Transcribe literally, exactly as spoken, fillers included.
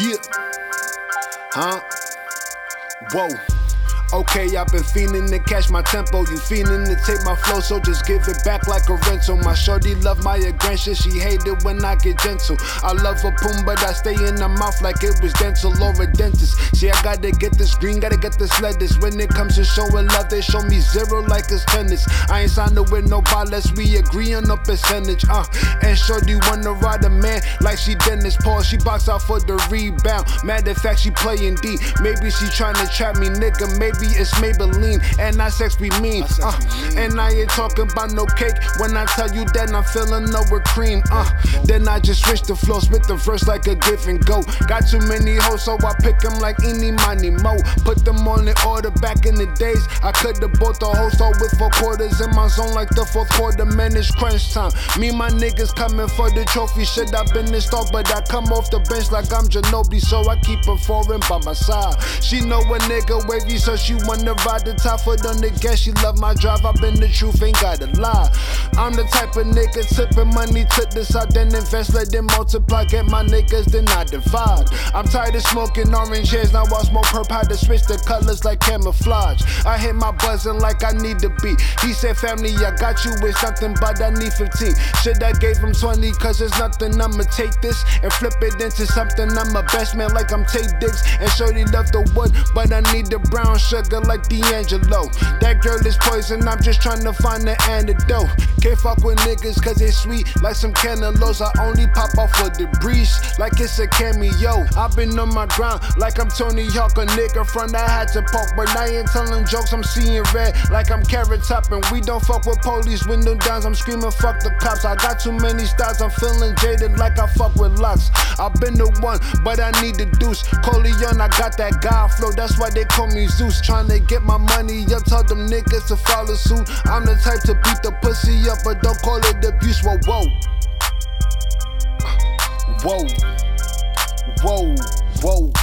Yeah. Huh? Whoa. Okay, I've been fiending to catch my tempo. You fiending to take my flow, so just give it back like a rental. My shorty love my aggression, she hate it when I get gentle. I love a poom, but I stay in her mouth like it was dental or a dentist. See, I gotta get this green, gotta get this lettuce. When it comes to showing love, they show me zero like it's tennis. I ain't signed up with no bar, let's we agree on a percentage. Uh, and shorty wanna ride a man like she Dennis Paul. She box out for the rebound. Matter of fact, she playing D. Maybe she tryna trap me, nigga. Maybe it's Maybelline, and I sex be mean. Uh, and I ain't talking about no cake when I tell you that I'm filling up with cream. Uh, then I just switch the flow, spit the verse like a give and go. Got too many hoes, so I pick them like eeny, miny, mo. Put them on the order back in the days. I could've bought the whole store with four quarters in my zone like the fourth quarter. Man, it's crunch time. Me and my niggas coming for the trophy. Shit, I been installed, but I come off the bench like I'm Ginobili, so I keep her foreign by my side. She know a nigga wavy, so she wanna ride the top foot on the gas. She love my drive, I been the truth, ain't gotta lie. I'm the type of nigga tipping money to the side, then invest, let them multiply. Get my niggas, then I divide. I'm tired of smoking orange hairs, now I smoke purple, how to switch the colors like camouflage. I hit my buzzing like I need to be. He said, family, I got you with something, but I need fifteen. Shit, I gave him twenty, cause there's nothing. I'ma take this and flip it into something. I'm a best man like I'm Tay Diggs, and shorty love the wood, but I need the brown sugar like D'Angelo. That girl is poison, I'm just trying to find the antidote. Can't fuck with niggas cause they sweet like some cantaloupes. I only pop off for the breeze like it's a cameo. I've been on my grind like I'm Tony Hawk, a nigga front I had to poke, but I ain't telling jokes, I'm seeing red like I'm Carrot Top. And we don't fuck with police, window downs, I'm screaming fuck the cops. I got too many styles, I'm feeling jaded like I fuck with locks. I've been the one, but I need the deuce. Corleone, I got that God flow, that's why they call me Zeus. Trying to get my money up, tell them niggas to follow suit. I'm the type to beat the pussy up, but don't call it abuse. Whoa, whoa. Whoa. Whoa. Whoa.